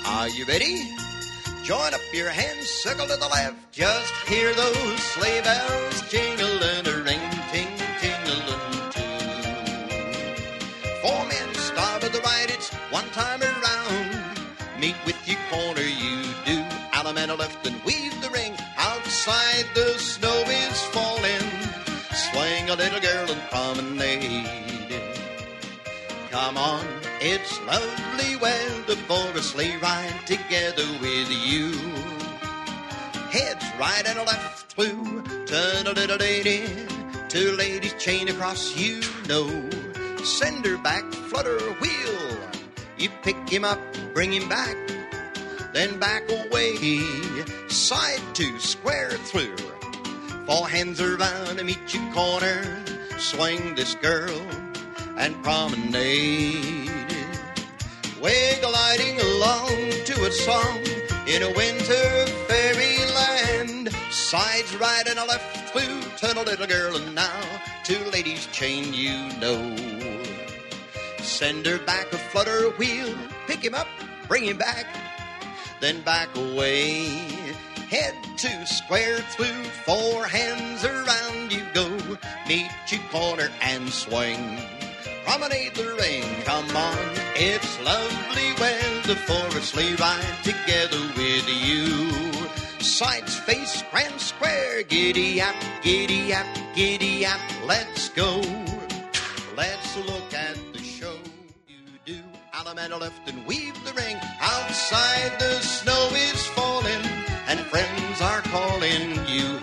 Are you ready? Join up your hands, circle to the left. Just hear those sleigh bells jingling, a ring, ting, tingling too. 4 men start to the right, it's one time around. Meet with your corner, you do. Allemande left and weave the ring. Outside the snow is falling. Swing a little girl and promenade. Come on, it's lovely weather for a sleigh ride together with you. Heads right and left, blue. Turn a little lady. 2 ladies chain across, you know. Send her back, flutter wheel. You pick him up, bring him back, then back away. Side 2, square through. 4 hands around and meet your corner. Swing this girl and promenade. We're gliding along to a song in a winter fairyland. Sides right and a left through. Turn a little girl and now 2 ladies chain, you know. Send her back a flutter wheel. Pick him up, bring him back, then back away. Head 2, square through. 4 hands around you go. Meet your corner and swing. Promenade the ring, come on. It's lovely weather for a sleigh ride together with you. Sides face grand square. Giddy up, giddy up, giddy up. Let's go. Let's look at the show. You do. Allemande left and weave the ring. Outside the snow is falling and friends are calling you.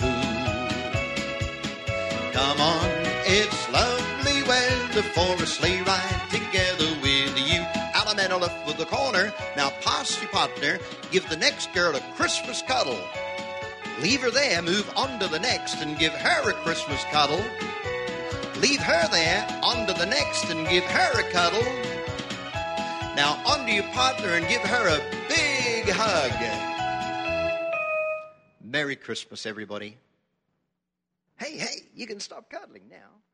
Come on, it's lovely weather for a sleigh ride together with you. Allemande left with the corner. Now pass your partner. Give the next girl a Christmas cuddle. Leave her there, move on to the next and give her a Christmas cuddle. Leave her there, on to the next and give her a cuddle. Now on to your partner and give her a big hug. Merry Christmas, everybody. Hey, you can stop cuddling now.